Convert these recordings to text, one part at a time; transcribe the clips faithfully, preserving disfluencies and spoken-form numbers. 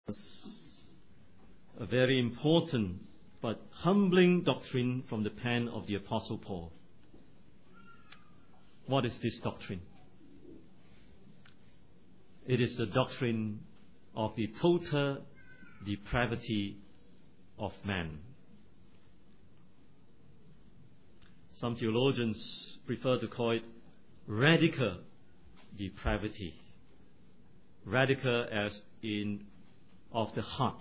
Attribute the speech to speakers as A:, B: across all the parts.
A: A very important but humbling doctrine from the pen of the Apostle Paul. What is this doctrine? It is the doctrine of the total depravity of man. Some theologians prefer to call it radical depravity. Radical as in of the heart.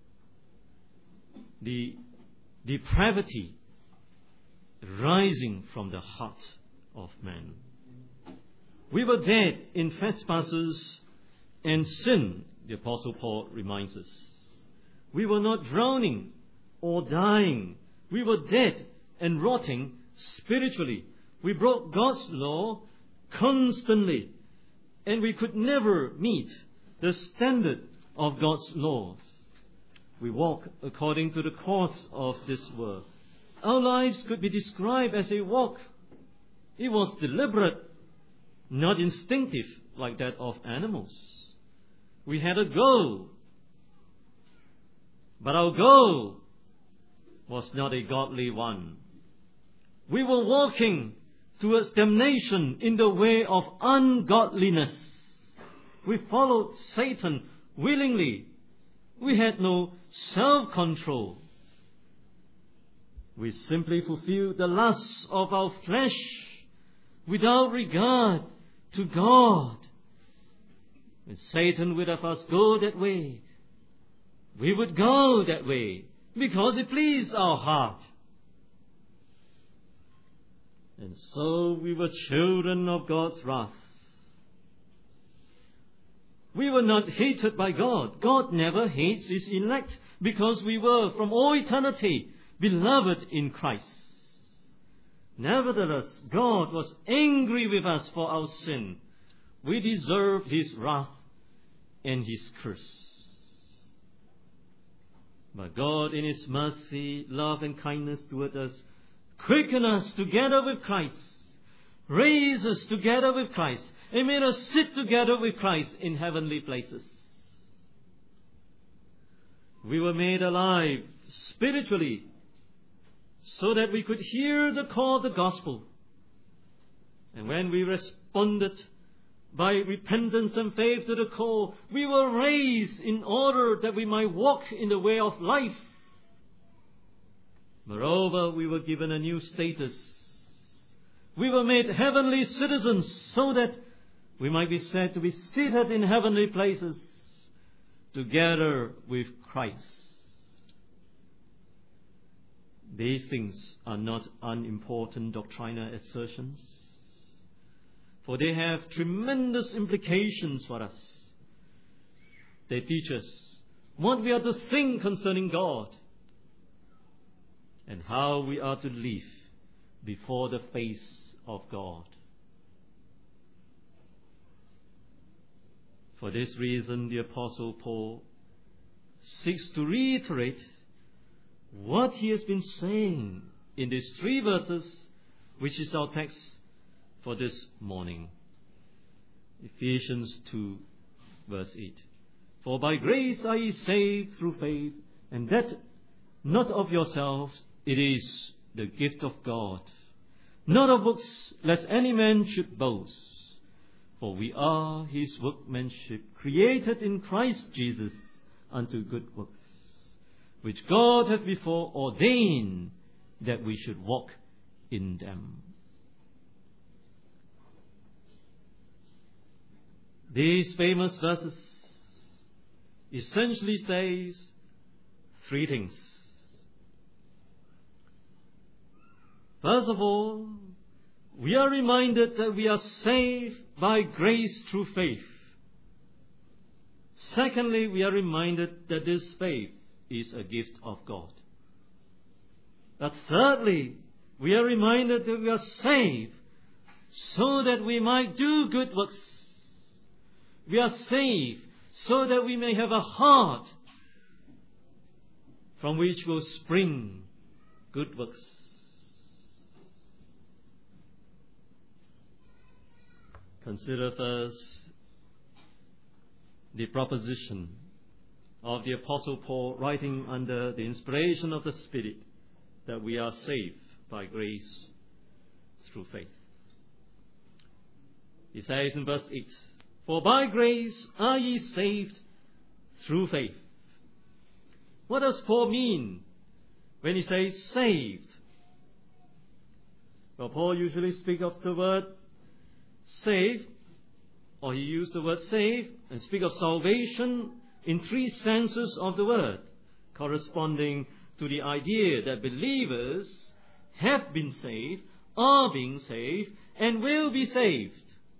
A: The depravity rising from the heart of man. We were dead in trespasses and sin, the Apostle Paul reminds us. We were not drowning or dying. We were dead and rotting spiritually. We broke God's law constantly, and we could never meet the standard of God's law. We walk according to the course of this world. Our lives could be described as a walk. It was deliberate, not instinctive like that of animals. We had a goal, but our goal was not a godly one. We were walking towards damnation in the way of ungodliness. We followed Satan willingly. We had no self-control. We simply fulfilled the lusts of our flesh without regard to God. When Satan would have us go that way, we would go that way because it pleased our heart. And so we were children of God's wrath. We were not hated by God. God never hates His elect because we were from all eternity beloved in Christ. Nevertheless, God was angry with us for our sin. We deserved His wrath and His curse. But God, in His mercy, love and kindness toward us, quickened us together with Christ, raised us together with Christ, and made us sit together with Christ in heavenly places. We were made alive spiritually so that we could hear the call of the gospel. And when we responded by repentance and faith to the call, we were raised in order that we might walk in the way of life. Moreover, we were given a new status. We were made heavenly citizens so that we might be said to be seated in heavenly places together with Christ. These things are not unimportant doctrinal assertions, for they have tremendous implications for us. They teach us what we are to think concerning God and how we are to live before the face of God. For this reason, the Apostle Paul seeks to reiterate what he has been saying in these three verses, which is our text for this morning. Ephesians two, verse eight. For by grace are ye saved through faith, and that not of yourselves, it is the gift of God, not of works, lest any man should boast. For we are His workmanship, created in Christ Jesus unto good works, which God hath before ordained that we should walk in them. These famous verses essentially says three things. First of all, we are reminded that we are saved by grace through faith. Secondly, we are reminded that this faith is a gift of God. But thirdly, we are reminded that we are saved so that we might do good works. We are saved so that we may have a heart from which will spring good works. Consider first the proposition of the Apostle Paul, writing under the inspiration of the Spirit, that we are saved by grace through faith. He says in verse eight, "For by grace are ye saved through faith." What does Paul mean when he says saved? Well, Paul usually speaks of the word save, or he used the word save and speak of salvation in three senses of the word, corresponding to the idea that believers have been saved, are being saved, and will be saved.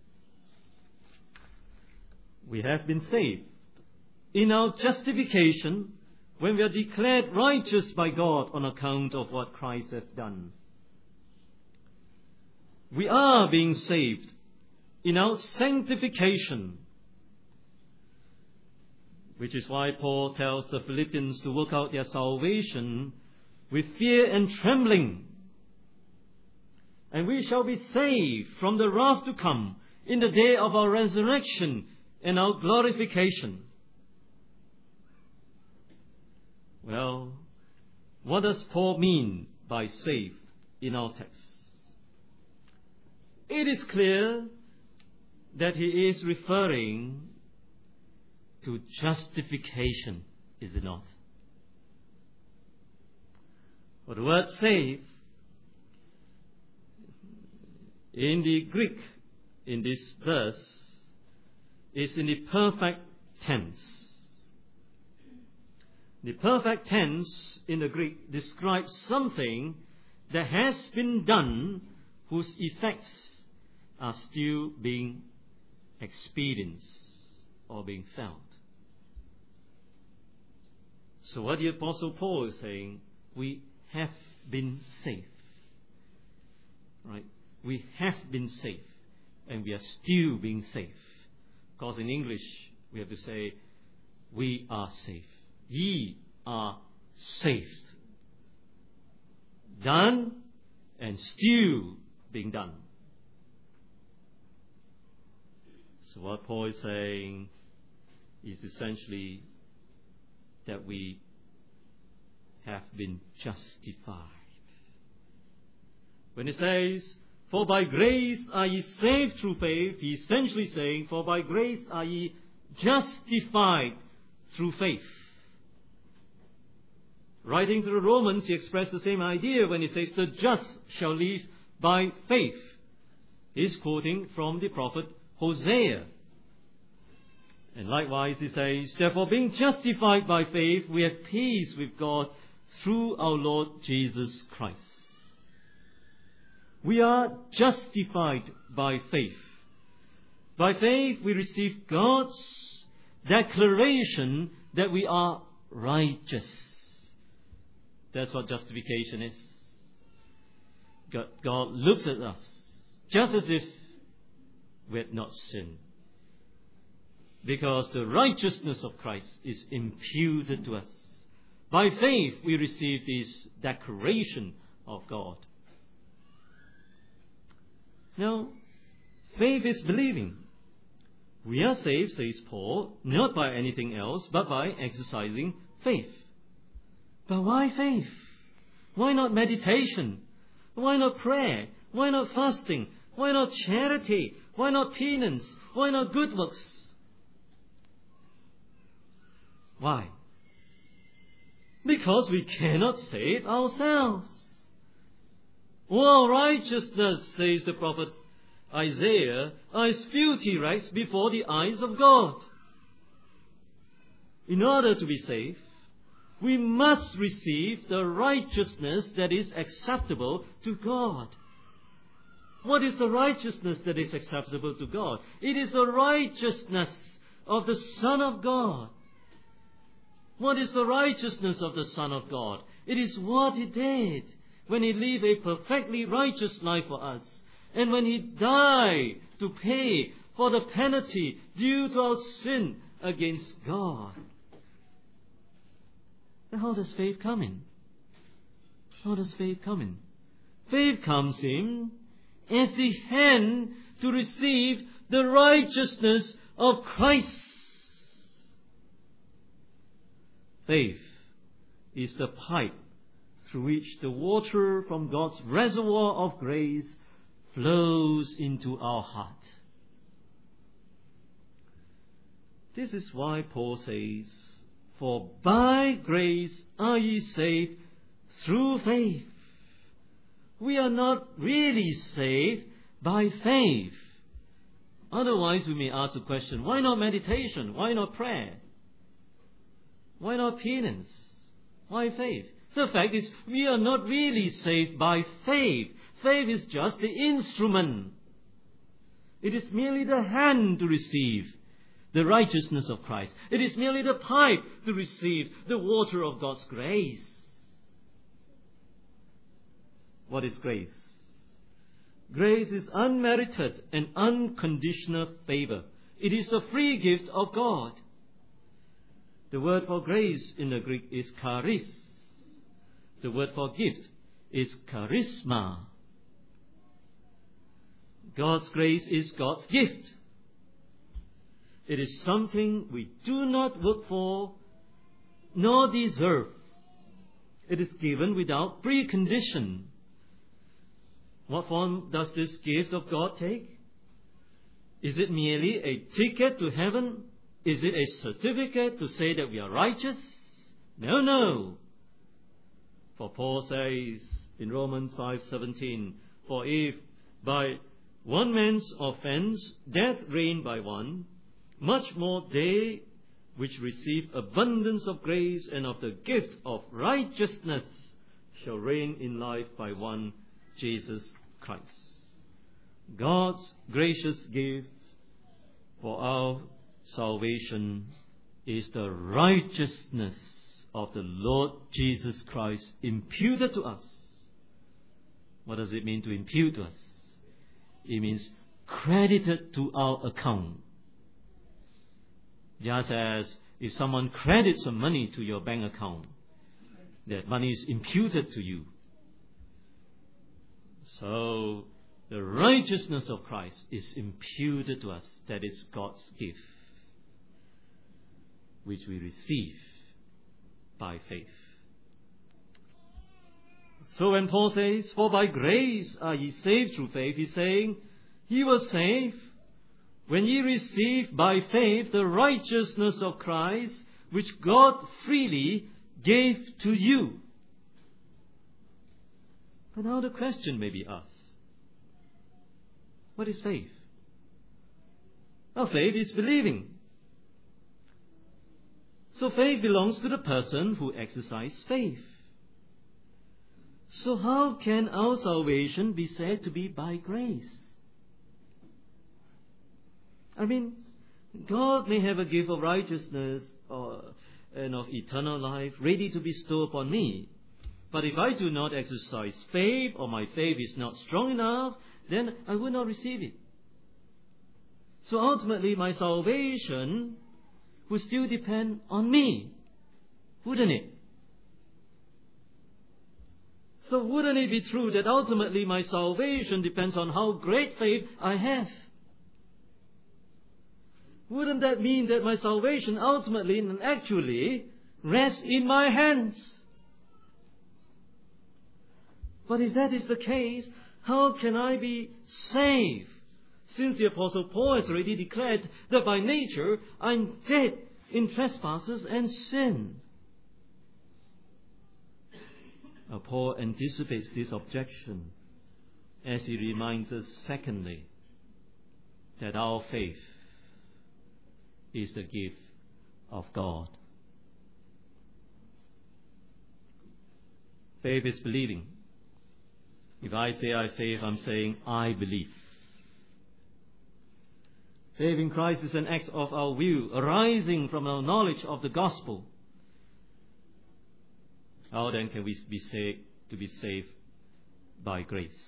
A: We have been saved in our justification when we are declared righteous by God on account of what Christ has done. We are being saved in our sanctification, which is why Paul tells the Philippians to work out their salvation with fear and trembling. And we shall be saved from the wrath to come in the day of our resurrection and our glorification. Well, what does Paul mean by saved in our text? It is clear that he is referring to justification, is it not? For the word save in the Greek in this verse is in the perfect tense. The perfect tense in the Greek describes something that has been done whose effects are still being experienced or being felt. So what the Apostle Paul is saying, we have been saved. Right? We have been saved, and we are still being saved. Because in English, we have to say, we are saved. Ye are saved. Done and still being done. So what Paul is saying is essentially that we have been justified. When he says, "For by grace are ye saved through faith," he is essentially saying, "For by grace are ye justified through faith." Writing to the Romans, he expressed the same idea when he says, "The just shall live by faith." He's quoting from the prophet Hosea. And likewise he says, "Therefore being justified by faith, we have peace with God through our Lord Jesus Christ." We are justified by faith. By faith we receive God's declaration that we are righteous. That's what justification is. God, God looks at us just as if we had not sinned, because the righteousness of Christ is imputed to us. By faith we receive this declaration of God. Now, faith is believing. We are saved, says Paul, not by anything else, but by exercising faith. But why faith? Why not meditation? Why not prayer? Why not fasting? Why not charity? Why not penance? Why not good works? Why? Because we cannot save ourselves. All righteousness, says the prophet Isaiah, are as filthy rags before the eyes of God. In order to be saved, we must receive the righteousness that is acceptable to God. What is the righteousness that is acceptable to God? It is the righteousness of the Son of God. What is the righteousness of the Son of God? It is what He did when He lived a perfectly righteous life for us, and when He died to pay for the penalty due to our sin against God. Then how does faith come in? How does faith come in? Faith comes in as the hand to receive the righteousness of Christ. Faith is the pipe through which the water from God's reservoir of grace flows into our heart. This is why Paul says, "For by grace are ye saved through faith." We are not really saved by faith. Otherwise, we may ask the question, why not meditation? Why not prayer? Why not penance? Why faith? The fact is, we are not really saved by faith. Faith is just the instrument. It is merely the hand to receive the righteousness of Christ. It is merely the pipe to receive the water of God's grace. What is grace? Grace is unmerited and unconditional favor. It is the free gift of God. The word for grace in the Greek is charis. The word for gift is charisma. God's grace is God's gift. It is something we do not work for nor deserve. It is given without precondition. What form does this gift of God take? Is it merely a ticket to heaven? Is it a certificate to say that we are righteous? No, no. For Paul says in Romans five seventeen, "For if by one man's offense death reigned by one, much more they which receive abundance of grace and of the gift of righteousness shall reign in life by one, Jesus Christ." God's gracious gift for our salvation is the righteousness of the Lord Jesus Christ imputed to us. What does it mean to impute to us? It means credited to our account. Just as if someone credits some money to your bank account, that money is imputed to you. So, the righteousness of Christ is imputed to us. That is God's gift, which we receive by faith. So when Paul says, "For by grace are ye saved through faith," he's saying, ye were saved when ye received by faith the righteousness of Christ, which God freely gave to you. But now the question may be asked, what is faith? Well, faith is believing. So faith belongs to the person who exercises faith. So how can our salvation be said to be by grace? I mean, God may have a gift of righteousness or, and of eternal life ready to bestow upon me. But if I do not exercise faith, or my faith is not strong enough, then I will not receive it. So ultimately, my salvation will still depend on me, wouldn't it? So wouldn't it be true that ultimately my salvation depends on how great faith I have? Wouldn't that mean that my salvation ultimately and actually rests in my hands? But if that is the case, how can I be saved? Since the Apostle Paul has already declared that by nature I'm dead in trespasses and sin. Now, Paul anticipates this objection as he reminds us, secondly, that our faith is the gift of God. Faith is believing. If I say I have faith, I'm saying I believe. Faith in Christ is an act of our will arising from our knowledge of the gospel. How then can we be saved to be saved by grace?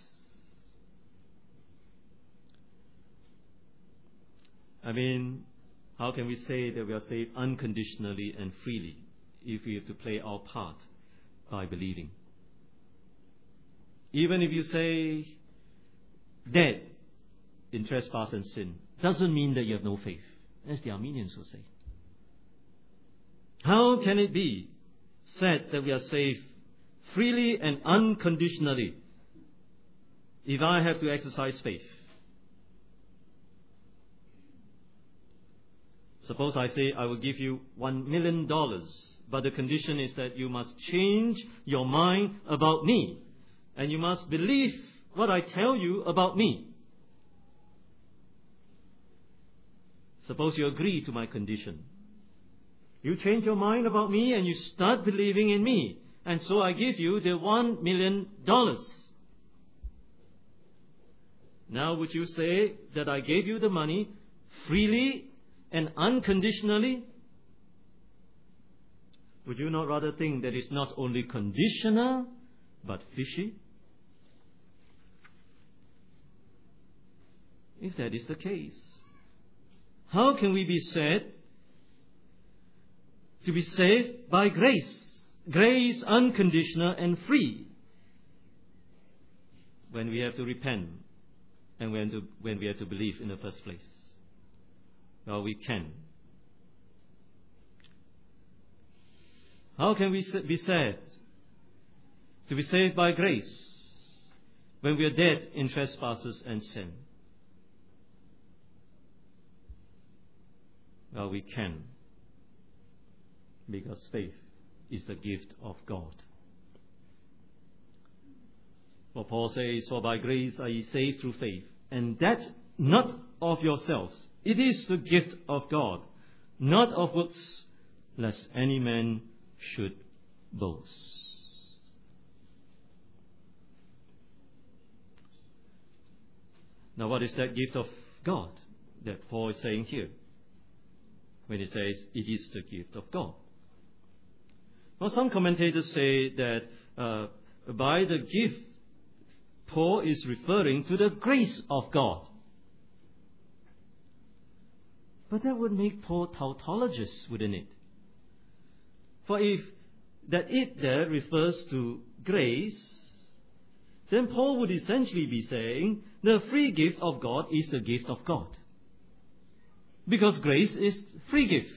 A: I mean, how can we say that we are saved unconditionally and freely if we have to play our part by believing? Even if you say dead in trespass and sin, doesn't mean that you have no faith, as the Armenians will say. How can it be said that we are saved freely and unconditionally if I have to exercise faith? Suppose I say I will give you one million dollars, but the condition is that you must change your mind about me, and you must believe what I tell you about me. Suppose you agree to my condition. You change your mind about me and you start believing in me, and so I give you the one million dollars. Now would you say that I gave you the money freely and unconditionally? Would you not rather think that it's not only conditional, but fishy? If that is the case, how can we be said to be saved by grace? Grace unconditional and free, when we have to repent and when, to, when we have to believe in the first place. Well, we can. How can we be said to be saved by grace when we are dead in trespasses and sin? Well, we can, because faith is the gift of God. For Paul says, "For by grace are ye saved through faith, and that not of yourselves. It is the gift of God, not of works, lest any man should boast." Now, what is that gift of God that Paul is saying here when he says it is the gift of God? Well, some commentators say that uh, by the gift, Paul is referring to the grace of God. But that would make Paul tautologist, wouldn't it? For if that it there refers to grace, then Paul would essentially be saying the free gift of God is the gift of God. Because grace is free gift.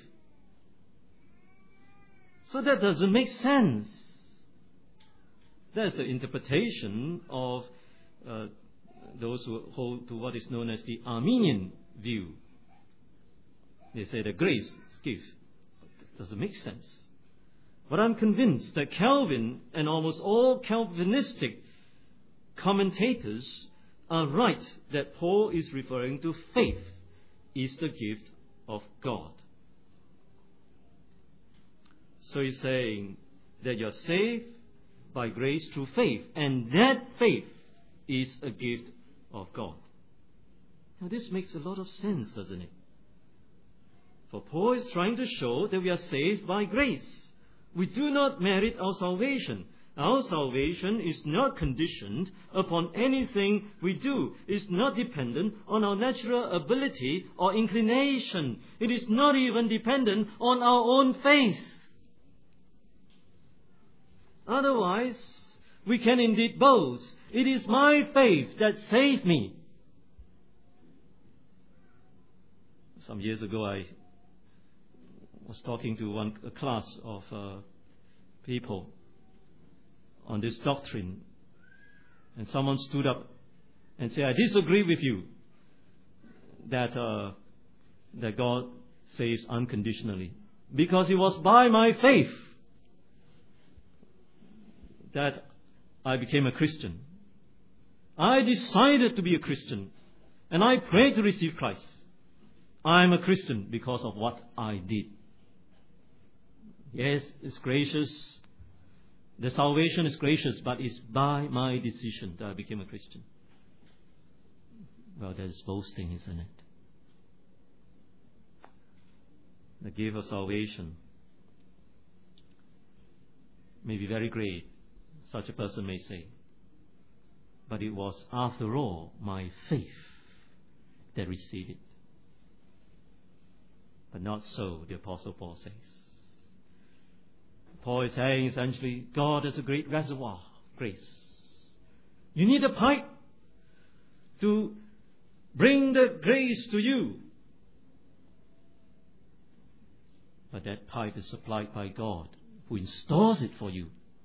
A: So that doesn't make sense. That's the interpretation of uh, those who hold to what is known as the Arminian view. They say that grace is gift. It doesn't make sense. But I'm convinced that Calvin and almost all Calvinistic commentators are right that Paul is referring to faith is the gift of God. So he's saying that you're saved by grace through faith, and that faith is a gift of God. Now this makes a lot of sense, doesn't it? For Paul is trying to show that we are saved by grace. We do not merit our salvation. Our salvation is not conditioned upon anything we do. It is not dependent on our natural ability or inclination. It is not even dependent on our own faith. Otherwise, we can indeed boast, "It is my faith that saved me." Some years ago, I was talking to one a class of uh, people on this doctrine, and someone stood up and said, "I disagree with you that uh, that God saves unconditionally, because it was by my faith that I became a Christian. I decided to be a Christian, and I prayed to receive Christ. I'm a Christian because of what I did." Yes, it's gracious. The salvation is gracious, but it's by my decision that I became a Christian. Well, that is boasting, isn't it? The gift of salvation may be very great, such a person may say. But it was, after all, my faith that received it. But not so, the Apostle Paul says. Paul is saying essentially, God is a great reservoir of grace. You need a pipe to bring the grace to you. But that pipe is supplied by God, who installs it for you.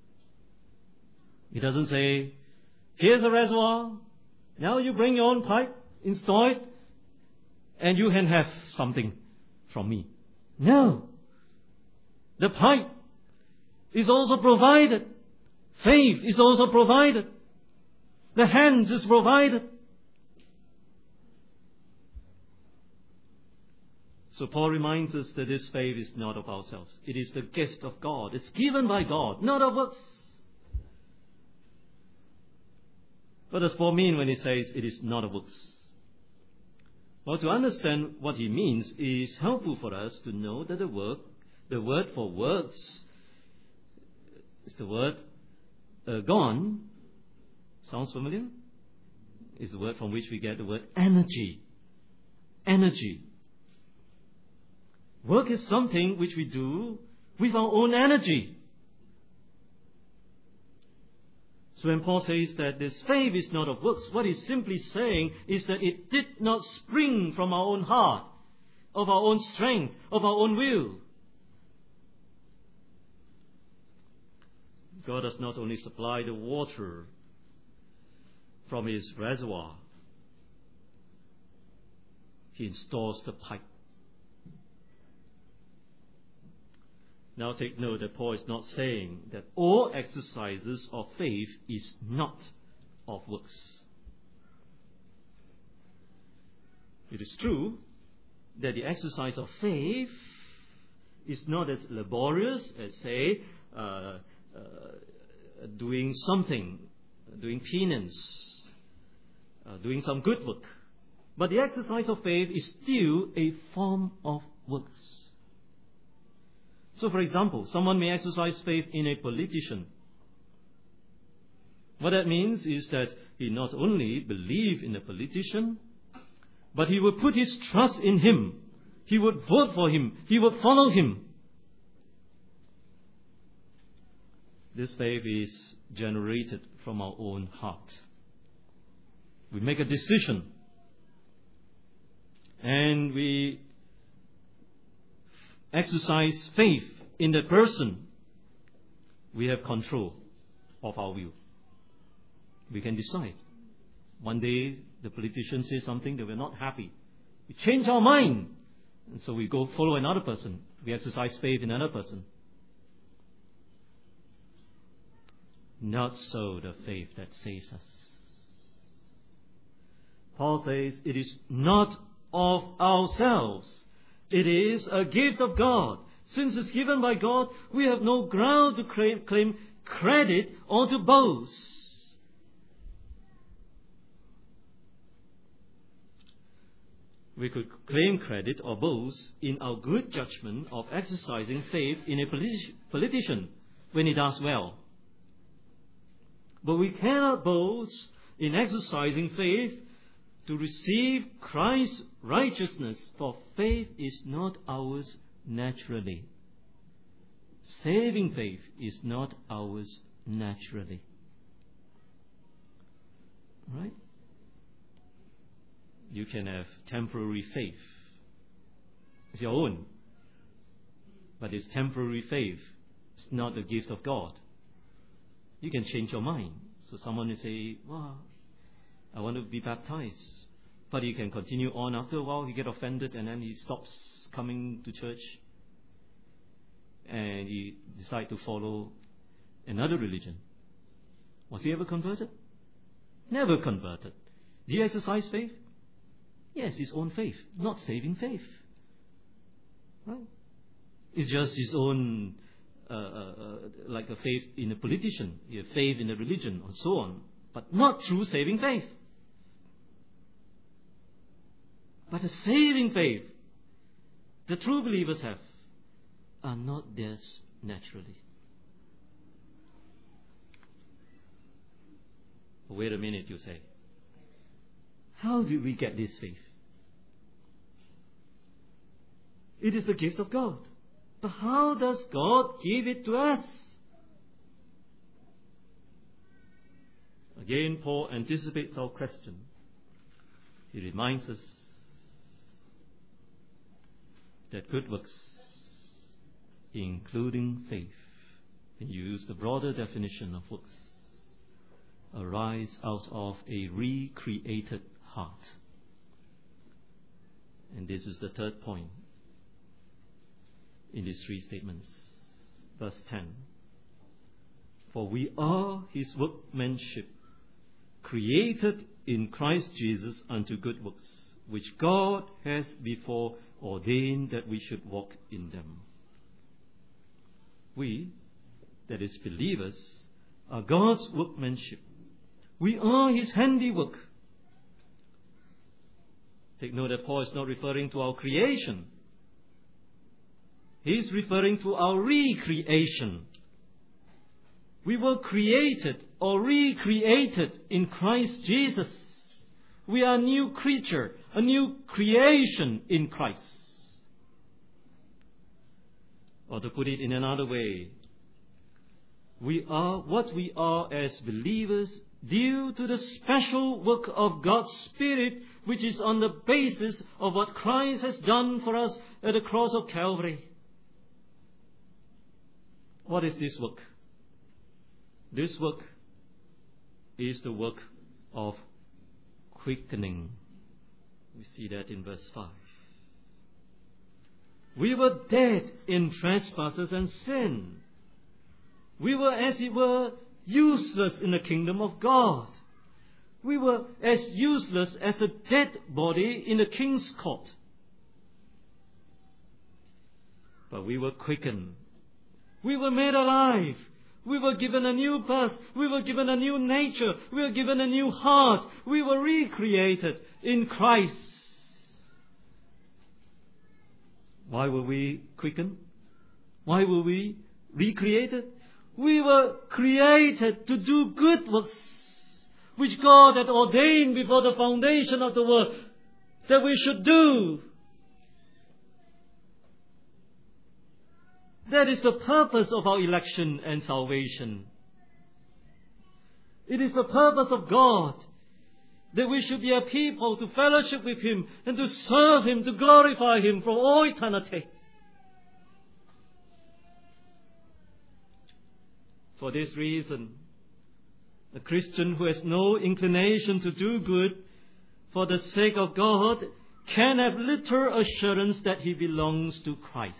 A: He doesn't say, here's a reservoir, now you bring your own pipe, install it, and you can have something from me. No. The pipe is also provided. Faith is also provided. The hands is provided. So Paul reminds us that this faith is not of ourselves. It is the gift of God. It's given by God, not of us. What does Paul mean when he says it is not of works? Well, to understand what he means is helpful for us to know that the word, the word for works is the word ergon. Sounds familiar? Is the word from which we get the word energy. Energy. Work is something which we do with our own energy. So when Paul says that this faith is not of works, what he's simply saying is that it did not spring from our own heart, of our own strength, of our own will. God does not only supply the water from his reservoir, he installs the pipe. Now take note that Paul is not saying that all exercises of faith is not of works. It is true that the exercise of faith is not as laborious as, say, uh, uh, doing something, doing penance, uh, doing some good work. But the exercise of faith is still a form of works. So, for example, someone may exercise faith in a politician. What that means is that he not only believes in a politician, but he would put his trust in him. He would vote for him. He would follow him. This faith is generated from our own heart. We make a decision, and we exercise faith in that person. We have control of our will. We can decide. One day the politician says something that we're not happy. We change our mind. And so we go follow another person. We exercise faith in another person. Not so the faith that saves us. Paul says it is not of ourselves. It is a gift of God. Since it's given by God, we have no ground to claim, claim credit or to boast. We could claim credit or boast in our good judgment of exercising faith in a politi- politician when he does well. But we cannot boast in exercising faith to receive Christ's righteousness, for faith is not ours naturally. Saving faith is not ours naturally. Right? You can have temporary faith. It's your own. But it's temporary faith. It's not the gift of God. You can change your mind. So someone will say, wow, I want to be baptized. But he can continue on. After a while, he gets offended and then he stops coming to church. And he decides to follow another religion. Was he ever converted? Never converted. Did he exercise faith? Yes, his own faith, not saving faith. Right? It's just his own, uh, uh, uh, like a faith in a politician, a faith in a religion, and so on. But not true saving faith. But the saving faith the true believers have are not theirs naturally. Wait a minute, you say. How did we get this faith? It is the gift of God. But how does God give it to us? Again, Paul anticipates our question. He reminds us that good works including faith, and use the broader definition of works, arise out of a recreated heart. And this is the third point in these three statements. Verse ten. For we are his workmanship, created in Christ Jesus unto good works, which God has before ordained that we should walk in them. We, that is believers, are God's workmanship. We are his handiwork. Take note that Paul is not referring to our creation. He is referring to our recreation. We were created or recreated in Christ Jesus. We are a new creature, a new creation in Christ. Or to put it in another way, we are what we are as believers due to the special work of God's Spirit, which is on the basis of what Christ has done for us at the cross of Calvary. What is this work? This work is the work of quickening. We see that in verse five. We were dead in trespasses and sin. We were, as it were, useless in the kingdom of God. We were as useless as a dead body in the king's court. But we were quickened. We were made alive. We were given a new birth. We were given a new nature. We were given a new heart. We were recreated in Christ. Why were we quickened? Why were we recreated? We were created to do good works, which God had ordained before the foundation of the world that we should do. That is the purpose of our election and salvation. It is the purpose of God that we should be a people to fellowship with him and to serve him, to glorify him for all eternity. For this reason, a Christian who has no inclination to do good for the sake of God can have little assurance that he belongs to Christ.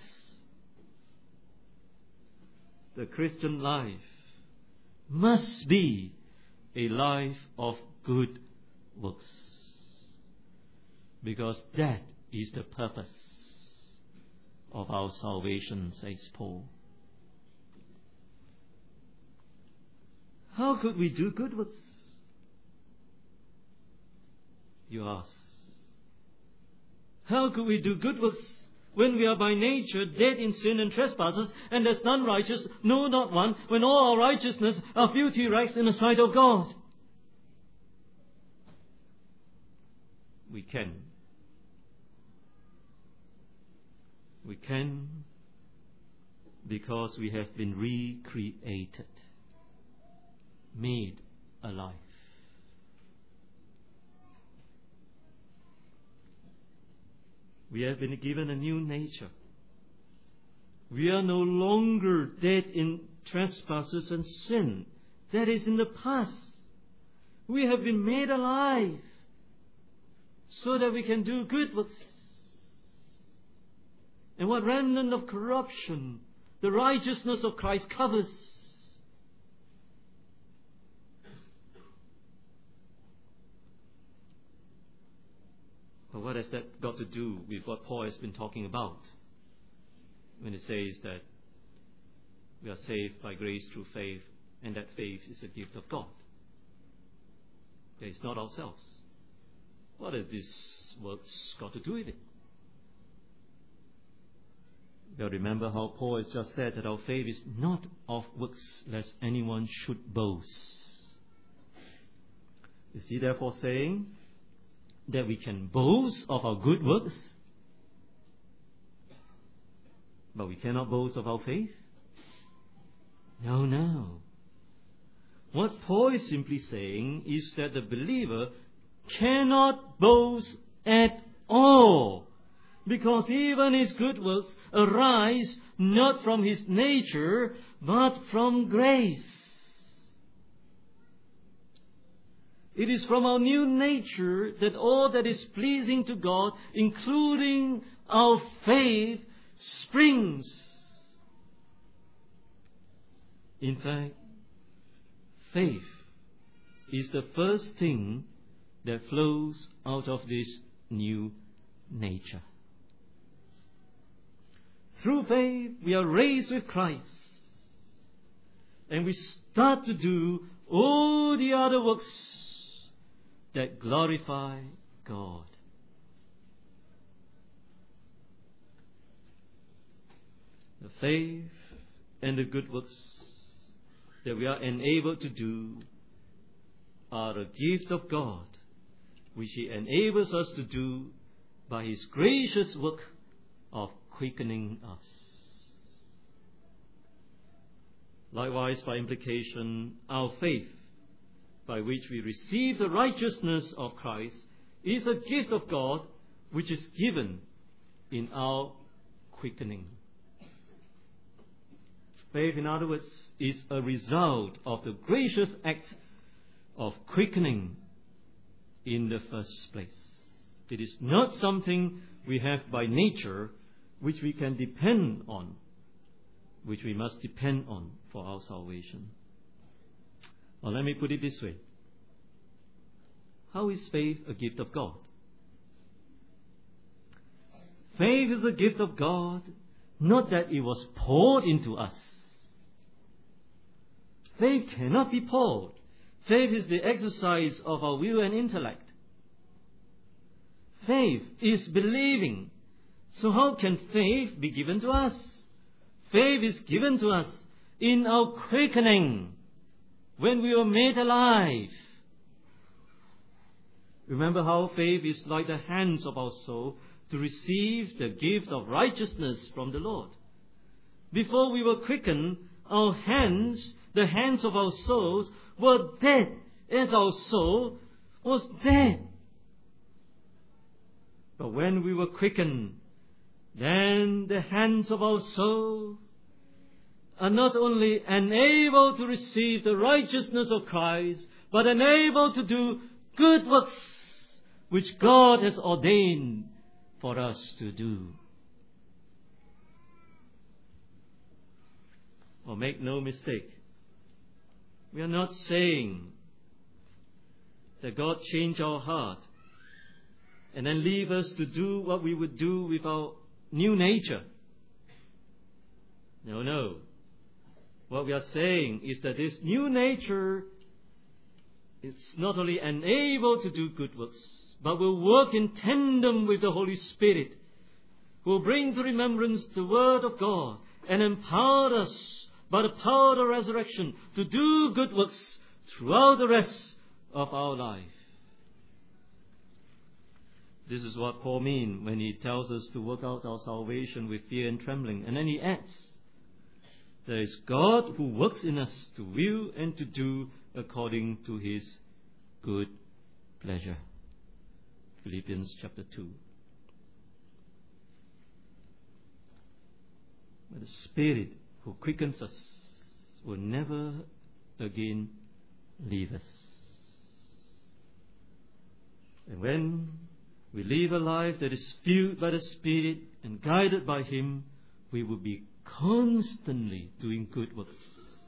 A: The Christian life must be a life of good works, because that is the purpose of our salvation, says Paul. How could we do good works? You ask. How could we do good works when we are by nature dead in sin and trespasses, and there's none righteous, no, not one, when all our righteousness are filthy rags in the sight of God? We can. We can because we have been recreated, made alive. We have been given a new nature. We are no longer dead in trespasses and sin. That is in the past. We have been made alive so that we can do good works. And what remnant of corruption the righteousness of Christ covers. But what has that got to do with what Paul has been talking about when he says that we are saved by grace through faith, and that faith is a gift of God? It is not ourselves. What has these words got to do with it? Well, remember how Paul has just said that our faith is not of works, lest anyone should boast. Is he therefore saying that we can boast of our good works, but we cannot boast of our faith? No, no. What Paul is simply saying is that the believer cannot boast at all because even his good works arise not from his nature, but from grace. It is from our new nature that all that is pleasing to God, including our faith, springs. In fact, faith is the first thing that flows out of this new nature. Through faith, we are raised with Christ, and we start to do all the other works that glorify God. The faith and the good works that we are enabled to do are a gift of God, which He enables us to do by His gracious work of quickening us. Likewise, by implication, our faith, by which we receive the righteousness of Christ, is a gift of God which is given in our quickening. Faith, in other words, is a result of the gracious act of quickening in the first place. It is not something we have by nature which we can depend on, which we must depend on for our salvation. Or let me put it this way. How is faith a gift of God? Faith is a gift of God, not that it was poured into us. Faith cannot be poured. Faith is the exercise of our will and intellect. Faith is believing. So how can faith be given to us? Faith is given to us in our quickening, when we were made alive. Remember how faith is like the hands of our soul to receive the gift of righteousness from the Lord. Before we were quickened, our hands, the hands of our souls, were dead, as our soul was dead. But when we were quickened, then the hands of our soul are not only enabled to receive the righteousness of Christ, but enabled to do good works which God has ordained for us to do. Or make no mistake, we are not saying that God changed our heart and then leave us to do what we would do with our new nature. No, no. What we are saying is that this new nature is not only enabled to do good works, but will work in tandem with the Holy Spirit, who will bring to remembrance the Word of God and empower us by the power of the resurrection to do good works throughout the rest of our life. This is what Paul means when he tells us to work out our salvation with fear and trembling. And then he adds, there is God who works in us to will and to do according to His good pleasure. Philippians chapter two. But the Spirit who quickens us will never again leave us. And when we live a life that is filled by the Spirit and guided by Him, we will be constantly doing good works.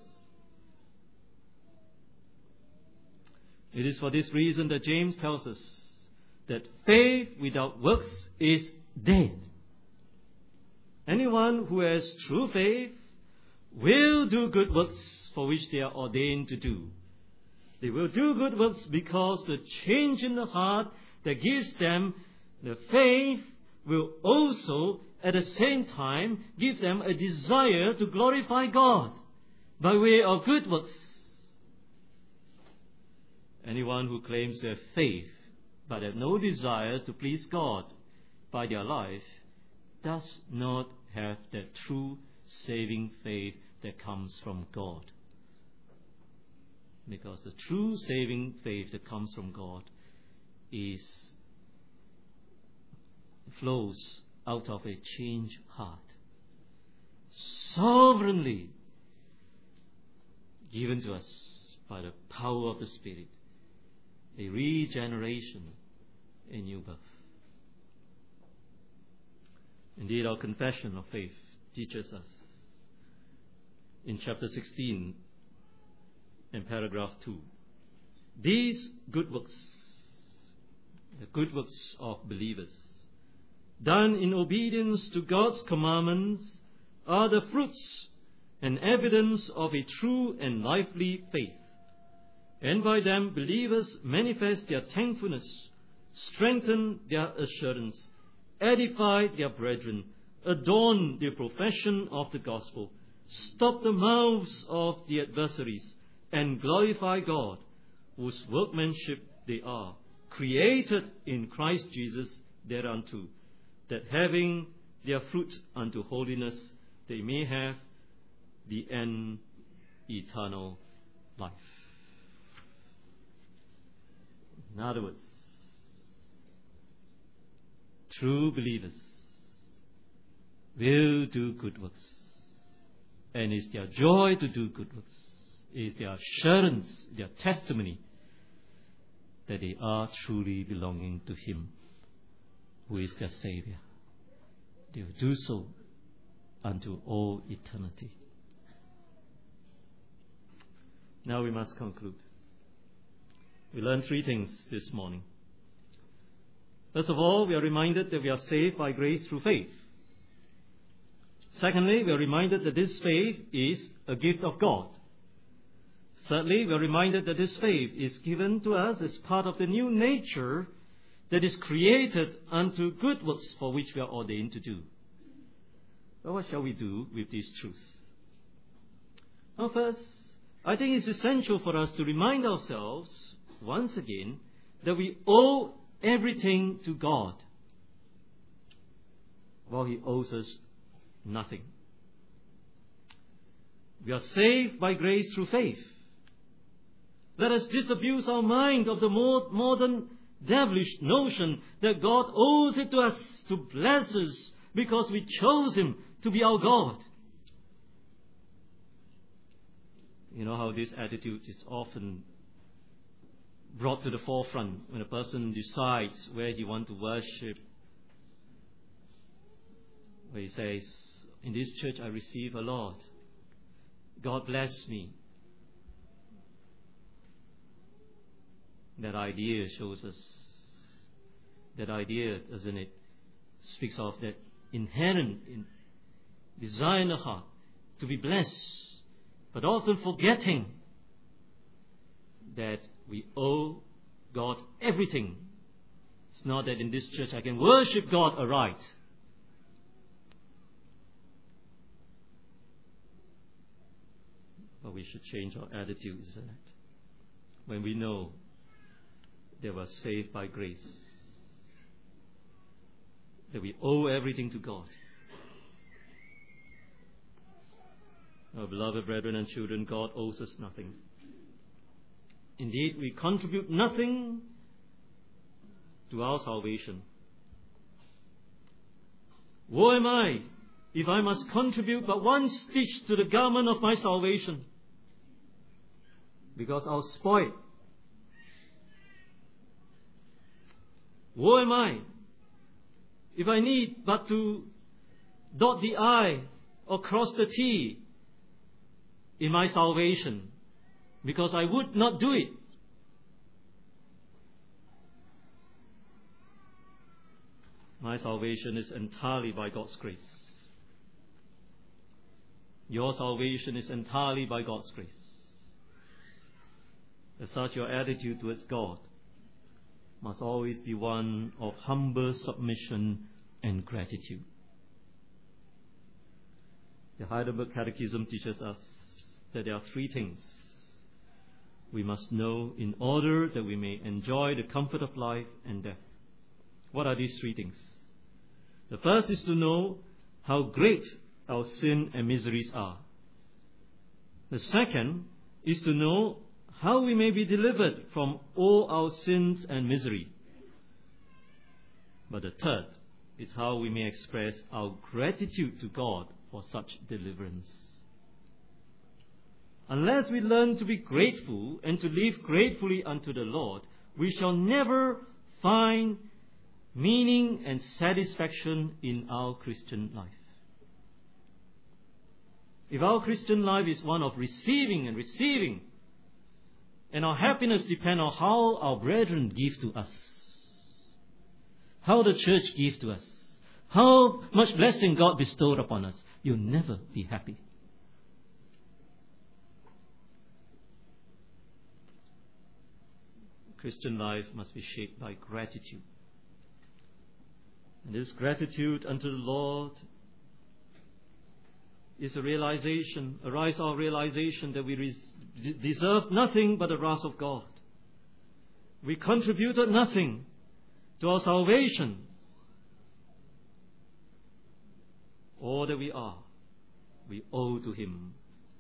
A: It is for this reason that James tells us that faith without works is dead. Anyone who has true faith will do good works for which they are ordained to do. They will do good works because the change in the heart that gives them the faith will also at the same time give them a desire to glorify God by way of good works. Anyone who claims to have faith but have no desire to please God by their life does not have that true saving faith that comes from God. Because the true saving faith that comes from God is flows out of a changed heart, sovereignly given to us by the power of the Spirit, a regeneration, a new birth. Indeed, our confession of faith teaches us in chapter sixteen and paragraph two, these good works, the good works of believers, done in obedience to God's commandments, are the fruits and evidence of a true and lively faith. And by them believers manifest their thankfulness, strengthen their assurance, edify their brethren, adorn their profession of the gospel, stop the mouths of the adversaries, and glorify God, whose workmanship they are, created in Christ Jesus thereunto, that having their fruit unto holiness, they may have the end, eternal life. In other words, true believers will do good works, and it's their joy to do good works. It's their assurance, their testimony that they are truly belonging to Him who is their Savior. They will do so unto all eternity. Now we must conclude. We learned three things this morning. First of all, we are reminded that we are saved by grace through faith. Secondly, we are reminded that this faith is a gift of God. Thirdly, we are reminded that this faith is given to us as part of the new nature that is created unto good works for which we are ordained to do. Well, what shall we do with these truths? Well, first, I think it's essential for us to remind ourselves once again that we owe everything to God, while He owes us nothing. We are saved by grace through faith. Let us disabuse our mind of the more modern devilish notion that God owes it to us to bless us because we chose Him to be our God. You know how this attitude is often brought to the forefront when a person decides where he wants to worship. Where he says, in this church I receive a lot. God bless me. That idea shows us, that idea, doesn't it, speaks of that inherent in desire in the heart to be blessed, but often forgetting that we owe God everything. It's not that in this church I can worship God aright. But we should change our attitude, isn't it? When we know that we are saved by grace, that we owe everything to God. Our beloved brethren and children, God owes us nothing. Indeed, we contribute nothing to our salvation. Woe am I if I must contribute but one stitch to the garment of my salvation, because I'll spoil it. Woe am I if I need but to dot the I or cross the T in my salvation, because I would not do it. My salvation is entirely by God's grace. Your salvation is entirely by God's grace. As such, your attitude towards God must always be one of humble submission and gratitude. The Heidelberg Catechism teaches us that there are three things we must know in order that we may enjoy the comfort of life and death. What are these three things? The first is to know how great our sin and miseries are. The second is to know how we may be delivered from all our sins and misery. But the third is how we may express our gratitude to God for such deliverance. Unless we learn to be grateful and to live gratefully unto the Lord, we shall never find meaning and satisfaction in our Christian life. If our Christian life is one of receiving and receiving, and our happiness depends on how our brethren give to us, how the church gives to us, how much blessing God bestowed upon us, you'll never be happy. Christian life must be shaped by gratitude. And this gratitude unto the Lord is a realization, arise our realization that we re- deserve nothing but the wrath of God. We contributed nothing to our salvation. All that we are, we owe to Him.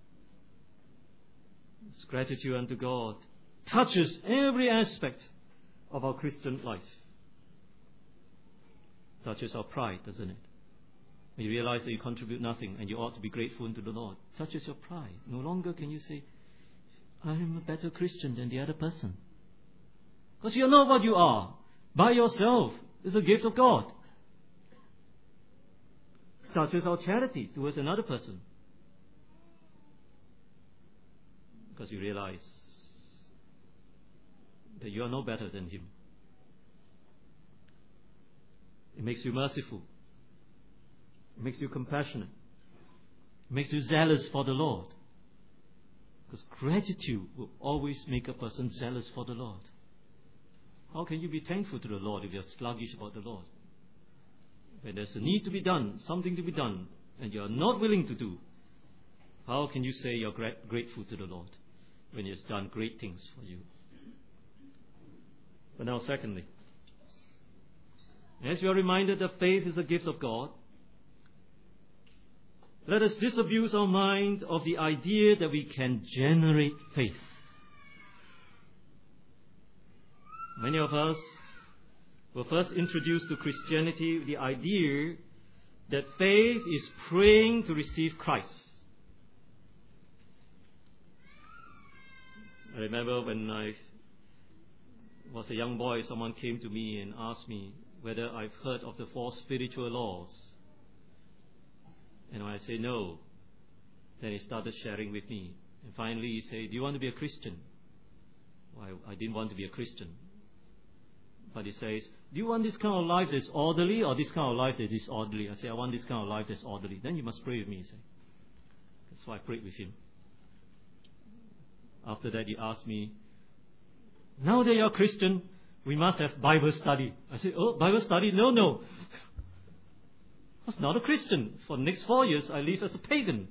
A: This gratitude unto God touches every aspect of our Christian life. Touches our pride, doesn't it? When you realize that you contribute nothing and you ought to be grateful unto the Lord, touches your pride. No longer can you say, I am a better Christian than the other person. Because you know what you are. By yourself. It's a gift of God. Touches our charity towards another person. Because you realize that you are no better than him. It makes you merciful. It makes you compassionate. It makes you zealous for the Lord. Because gratitude will always make a person zealous for the Lord. How can you be thankful to the Lord if you are sluggish about the Lord? When there's a need to be done, something to be done, and you are not willing to do, how can you say you're gra- grateful to the Lord when He has done great things for you? But now, secondly, as we are reminded that faith is a gift of God, let us disabuse our mind of the idea that we can generate faith. Many of us were first introduced to Christianity with the idea that faith is praying to receive Christ. I remember when I was a young boy, someone came to me and asked me whether I've heard of the four spiritual laws. And when I say no, then he started sharing with me. And finally he said, do you want to be a Christian? Well, I, I didn't want to be a Christian. But he says, do you want this kind of life that's orderly or this kind of life that is disorderly? I say, I want this kind of life that's orderly. Then you must pray with me, he said. So I prayed with him. After that he asked me, now that you're a Christian, we must have Bible study. I said, oh, Bible study? No, no. I was not a Christian. For the next four years, I lived as a pagan.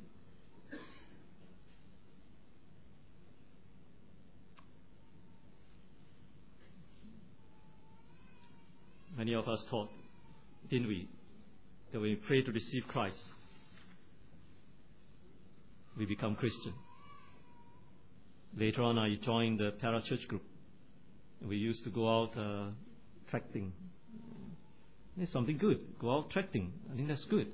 A: Many of us thought, didn't we, that when we pray to receive Christ, we become Christian. Later on, I joined the parachurch group. We used to go out uh, trekking. It's something good. Go out trekking. I think that's good.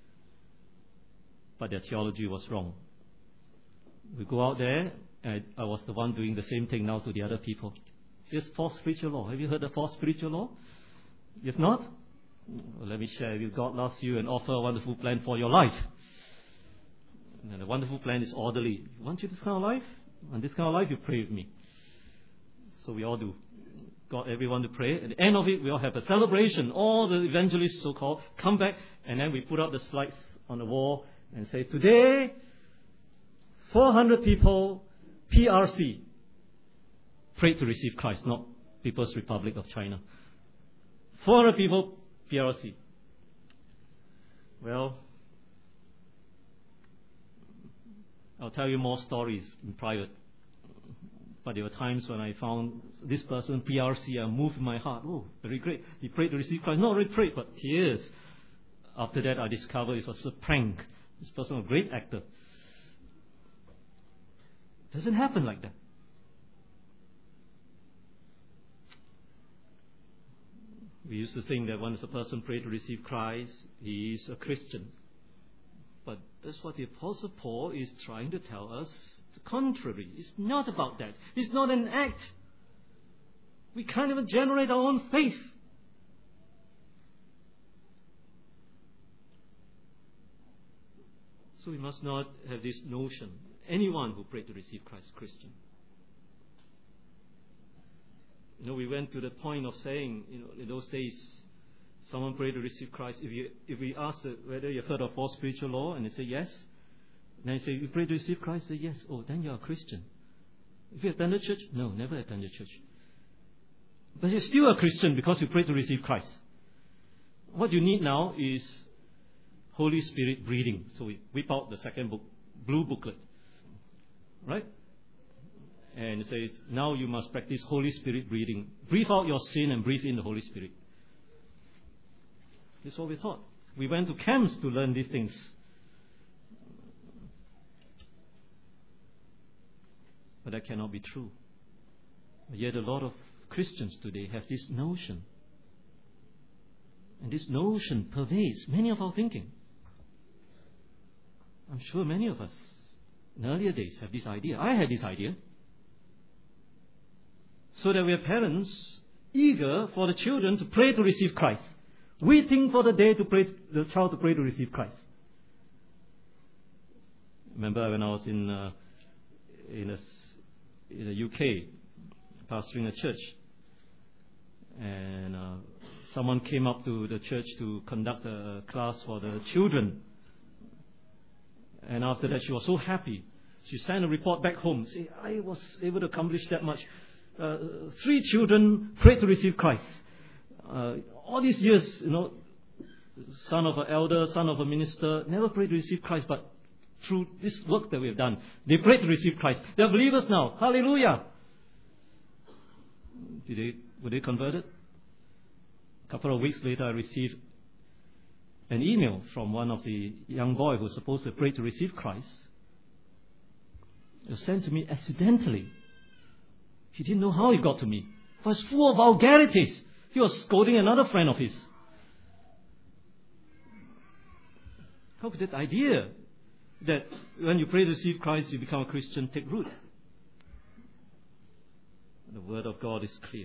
A: But their theology was wrong. We go out there, and I was the one doing the same thing now to the other people. Here's fourth spiritual law. Have you heard the fourth spiritual law? If not, well, let me share with you. God loves you and offer a wonderful plan for your life. And the wonderful plan is orderly. You want you this kind of life? And this kind of life, you pray with me. So we all do. Got everyone to pray. At the end of it, we all have a celebration. All the evangelists, so-called, come back, and then we put up the slides on the wall and say, today, four hundred people, P R C, prayed to receive Christ, not People's Republic of China. four hundred people, P R C. Well, I'll tell you more stories in private. But there were times when I found this person, P R C, and moved my heart. Oh, very great. He prayed to receive Christ. Not really prayed, but tears. After that, I discovered it was a prank. This person was a great actor. It doesn't happen like that. We used to think that once a person prays to receive Christ, he is a Christian. But that's what the Apostle Paul is trying to tell us. The contrary. It's not about that. It's not an act. We can't even generate our own faith. So we must not have this notion. Anyone who prayed to receive Christ is Christian. You know, we went to the point of saying, you know, in those days, someone prayed to receive Christ. If you, if we ask whether you've heard of four spiritual law, and they say yes, then you say, you pray to receive Christ, say yes. Oh, then you're a Christian. If you attended church, no, never attended church. But you're still a Christian because you pray to receive Christ. What you need now is Holy Spirit breathing. So we whip out the second book, blue booklet, right? And it says, now you must practice Holy Spirit breathing. Breathe out your sin and breathe in the Holy Spirit. This is what we taught. We went to camps to learn these things. But that cannot be true. But yet a lot of Christians today have this notion. And this notion pervades many of our thinking. I'm sure many of us in earlier days have this idea. I had this idea. So that we are parents eager for the children to pray to receive Christ. Waiting for the day to pray, the child to pray to receive Christ. Remember when I was in uh, in, a, in the U K pastoring a church, and uh, someone came up to the church to conduct a class for the children. And after that, she was so happy. She sent a report back home. Say, I was able to accomplish that much. Uh, three children prayed to receive Christ. Uh, all these years, you know, son of an elder, son of a minister, never prayed to receive Christ, but through this work that we have done, they prayed to receive Christ. They are believers now. Hallelujah! Did they, were they converted? A couple of weeks later, I received an email from one of the young boys who was supposed to pray to receive Christ. It was sent to me accidentally. He didn't know how it got to me. It was full of vulgarities. He was scolding another friend of his. How could that idea that when you pray to receive Christ, you become a Christian take root? The Word of God is clear.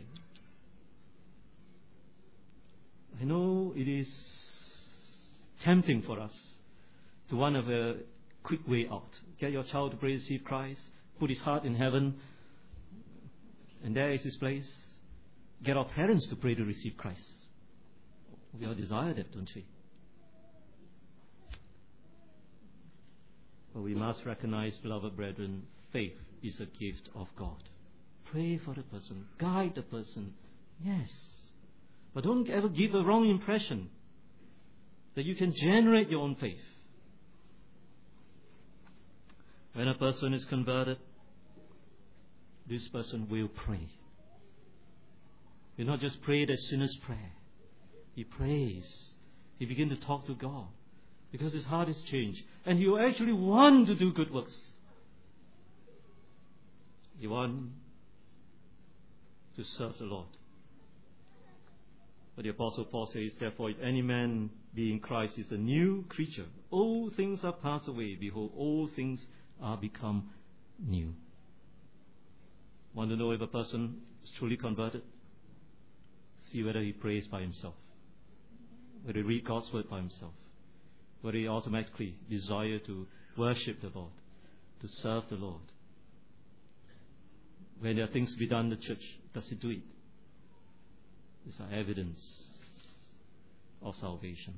A: I know it is tempting for us to want of a quick way out. Get your child to pray to receive Christ, put his heart in heaven, and there is his place. Get our parents to pray to receive Christ. We all desire that, don't we? But we must recognize, beloved brethren, faith is a gift of God. Pray for the person. Guide the person. Yes. But don't ever give a wrong impression that you can generate your own faith. When a person is converted, this person will pray. He not just pray the sinner's prayer. He prays. He begins to talk to God because his heart is changed. And he will actually want to do good works. He wants to serve the Lord. But the Apostle Paul says, therefore, if any man be in Christ is a new creature, all things are passed away. Behold, all things are become new. Want to know if a person is truly converted? See whether he prays by himself, whether he reads God's word by himself, whether he automatically desire to worship the Lord, to serve the Lord. When there are things to be done in the church, does he do it? These are evidence of salvation.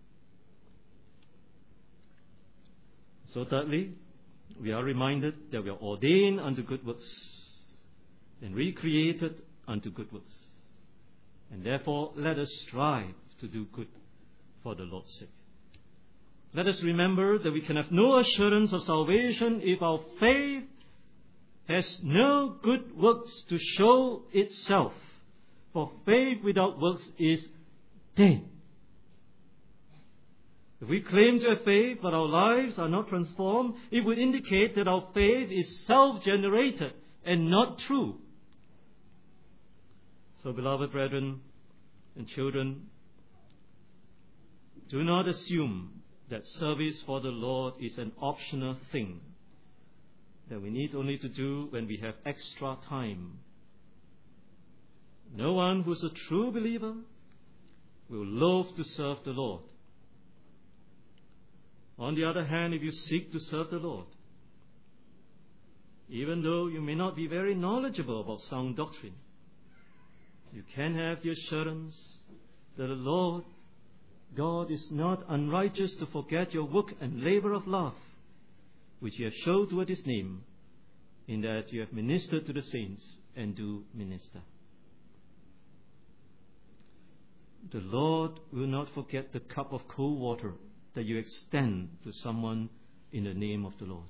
A: So thirdly, we are reminded that we are ordained unto good works and recreated unto good works. And therefore, let us strive to do good for the Lord's sake. Let us remember that we can have no assurance of salvation if our faith has no good works to show itself. For faith without works is dead. If we claim to have faith but our lives are not transformed, it would indicate that our faith is self-generated and not true. So, beloved brethren, And children, do not assume that service for the Lord is an optional thing that we need only to do when we have extra time. No one who is a true believer will loathe to serve the Lord. On the other hand, if you seek to serve the Lord, even though you may not be very knowledgeable about sound doctrine, you can have the assurance that the Lord God is not unrighteous to forget your work and labor of love, which you have shown toward His name, in that you have ministered to the saints and do minister. The Lord will not forget the cup of cold water that you extend to someone in the name of the Lord.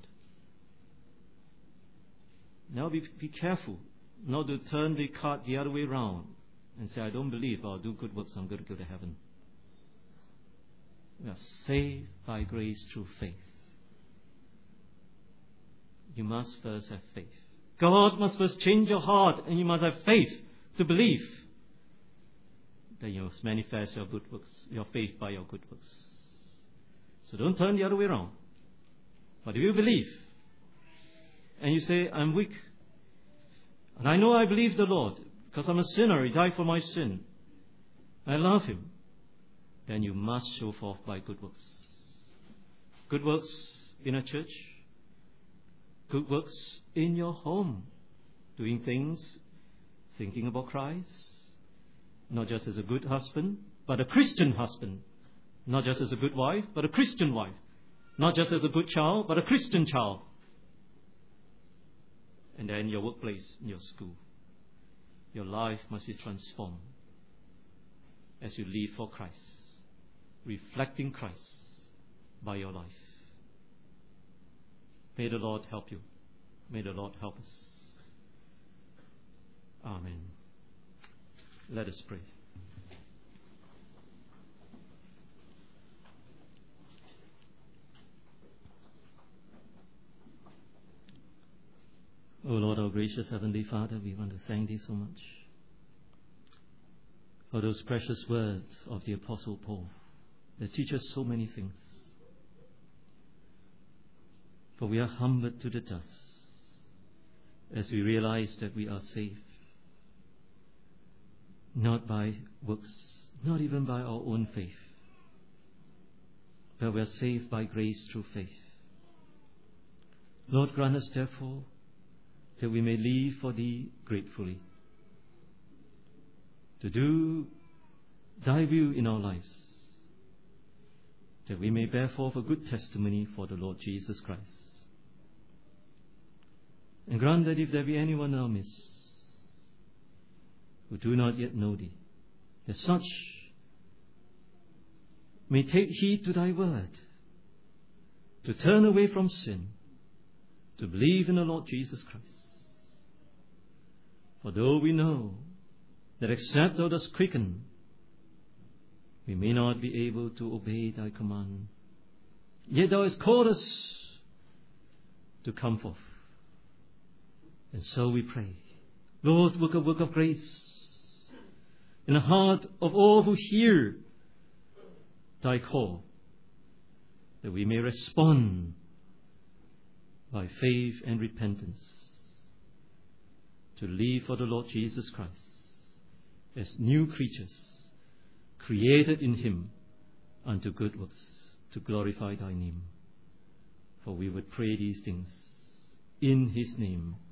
A: Now be, be careful not to turn the card the other way around and say, I don't believe I'll do good works, I'm going to go to heaven. We are saved by grace through faith. You must first have faith. God must first change your heart, and you must have faith to believe that you must manifest your good works, your faith by your good works. So don't turn the other way around. But if you believe, and you say, I'm weak, and I know I believe the Lord, because I'm a sinner, He died for my sin, I love Him, then you must show forth by good works. Good works in a church, good works in your home, doing things, thinking about Christ, not just as a good husband, but a Christian husband, not just as a good wife, but a Christian wife, not just as a good child, but a Christian child. And then your workplace, your school, your life must be transformed as you live for Christ, reflecting Christ by your life. May the Lord help you. May the Lord help us. Amen. Let us pray. O Lord, our gracious Heavenly Father, we want to thank Thee so much for those precious words of the Apostle Paul that teach us so many things. For we are humbled to the dust as we realize that we are saved, not by works, not even by our own faith, but we are saved by grace through faith. Lord, grant us therefore that we may live for Thee gratefully, to do Thy will in our lives, that we may bear forth a good testimony for the Lord Jesus Christ. And grant that if there be anyone in our midst who do not yet know Thee, that such may take heed to Thy word, to turn away from sin, to believe in the Lord Jesus Christ. For though we know that except Thou dost quicken, we may not be able to obey Thy command, yet Thou hast called us to come forth. And so we pray, Lord, work a work of grace in the heart of all who hear Thy call, that we may respond by faith and repentance, to live for the Lord Jesus Christ as new creatures, created in Him unto good works, to glorify Thy name. For we would pray these things in His name.